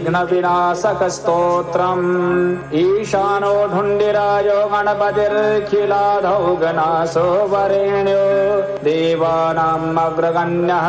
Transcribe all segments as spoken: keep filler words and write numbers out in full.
विघ्नविनाशकस्तोत्रम् ईशानो ढुण्डिरायो गणपतिर्खिलाधौ गणासो वरेण्यो देवानाम् अग्रगण्यः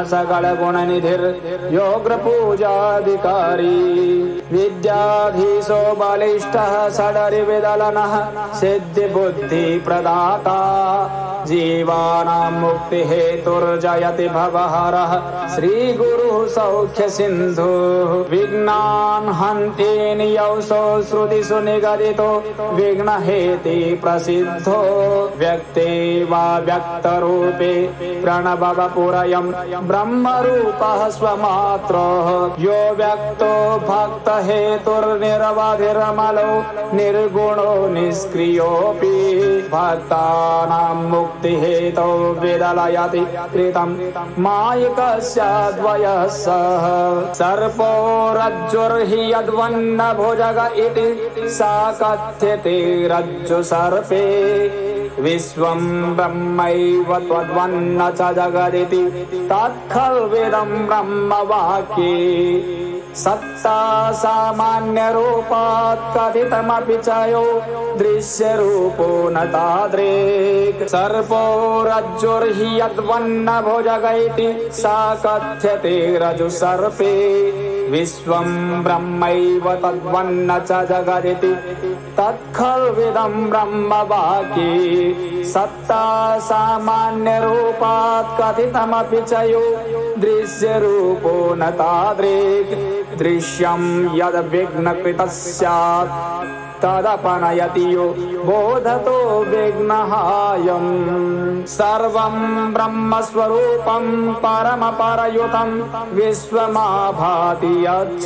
सकलगुणनिधिर्योग्रपूजाधिकारी विद्याधीशो बलिष्ठः षडरिविदलनः सिद्धिबुद्धिप्रदाता जीवानां मुक्तिहेतुर्जयति भवहरः श्रीगुरुः सौख्यसिन्धुः विघ्नान् हन्ति नियौषो श्रुतिषु निगदितो विघ्नहेति प्रसिद्धो व्यक्ते वा व्यक्तरूपे प्रणवपुरयं ब्रह्मरूपः स्वमात्रः यो व्यक्तो भक्तहेतुर्निरवधिरमलो निर्गुणो निष्क्रियोऽपि भक्तानां मुक्तिहेतौ विदलयति कृतं मायिकस्याद्वयः सः सर्पो रज्जुर्हि यद्वन्नभुजग इति सा कथ्यते रज्जु सर्पे विश्वं ब्रह्मैव त्वद्वन्न च जगदिति तत्खल्विदं ब्रह्मवाक्ये सत्ता सामान्यरूपात् कथितमपि च यो दृश्यरूपो न तादृक् सर्पो रज्जुर्हि यद्वन्नभुजग इति सा कथ्यते रज्जु सर्पे विश्वं ब्रह्मैव तद्वन्न च जगदिति तत्खल्विदं ब्रह्मवाक्ये सत्ता सामान्यरूपात् कथितमपि च यो दृश्यरूपो न तादृक् दृश्यं यद्विघ्नकृतः स्यात् तदपनयति यो बोधतो विघ्नहायम् सर्वं ब्रह्मस्वरूपं परमपरयुतं विश्वमाभाति यच्च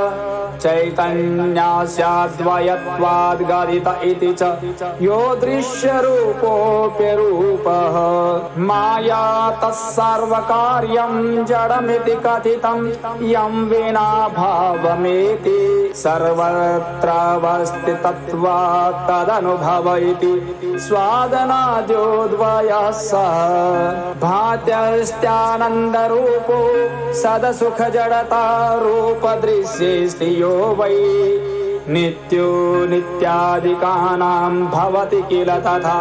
चैतन्यस्याद्वयत्वाद्गदित इति च यो दृश्यरूपोऽप्यरूपः माया तत्सर्वकार्यं जडमिति कथितं यं विना भावमेति सर्वत्रावस्थि तत्त्वात् तदनुभव इति स्वादनाद्योद्वयः सः भात्यस्त्यानन्दरूपो सदसुखजडता रूपदृश्ये यो वै नित्यो नित्यादिकानां भवति किल तथा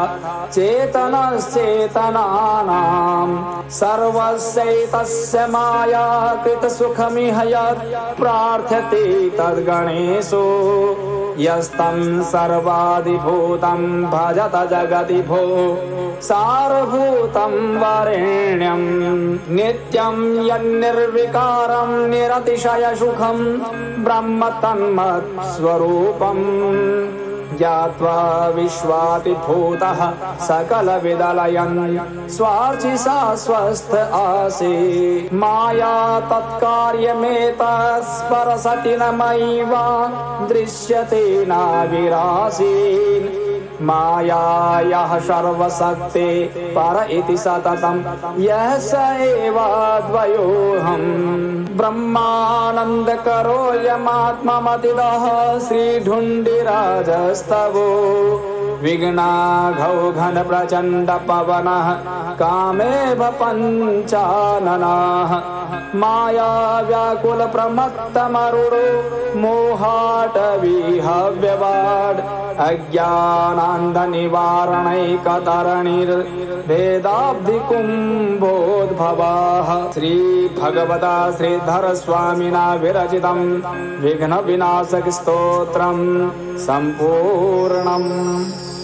चेतनश्चेतनानां सर्वस्यैतस्य माया कृतसुखमिह यत् प्रार्थ्यते तद्गणेशो यस्तं सर्वादिभूतं भजत जगति भो सारभूतं वरेण्यं नित्यं यन्निर्विकारं निरतिशयसुखं ब्रह्म तन्मत्स्वरूपं ज्ञात्वा विश्वातिभूतः सकलविदलयन् स्वार्चिषा स्वस्थ आसे माया तत्कार्यमेतस्परसति न मयिवा दृश्यते नाविरासीन् मायायाः सर्वशक्ते पर इति सततं यः स एवाद्वयोऽहम् ब्रह्मानन्दकरोऽयमात्ममतिदः श्रीढुण्डिराजस्तवो विघ्नाघौ घन प्रचण्ड पवनः कामेव पञ्चाननाः माया व्याकुल प्रमत्तमरुडो मोहाटविहव्यवाड् अज्ञानान्धनिवारणैकतरणिर्भेदाब्धिकुम्भोद्भवाः श्रीभगवता श्रीधरस्वामिना विरचितं विघ्नविनाशकस्तोत्रं सम्पूर्णम्।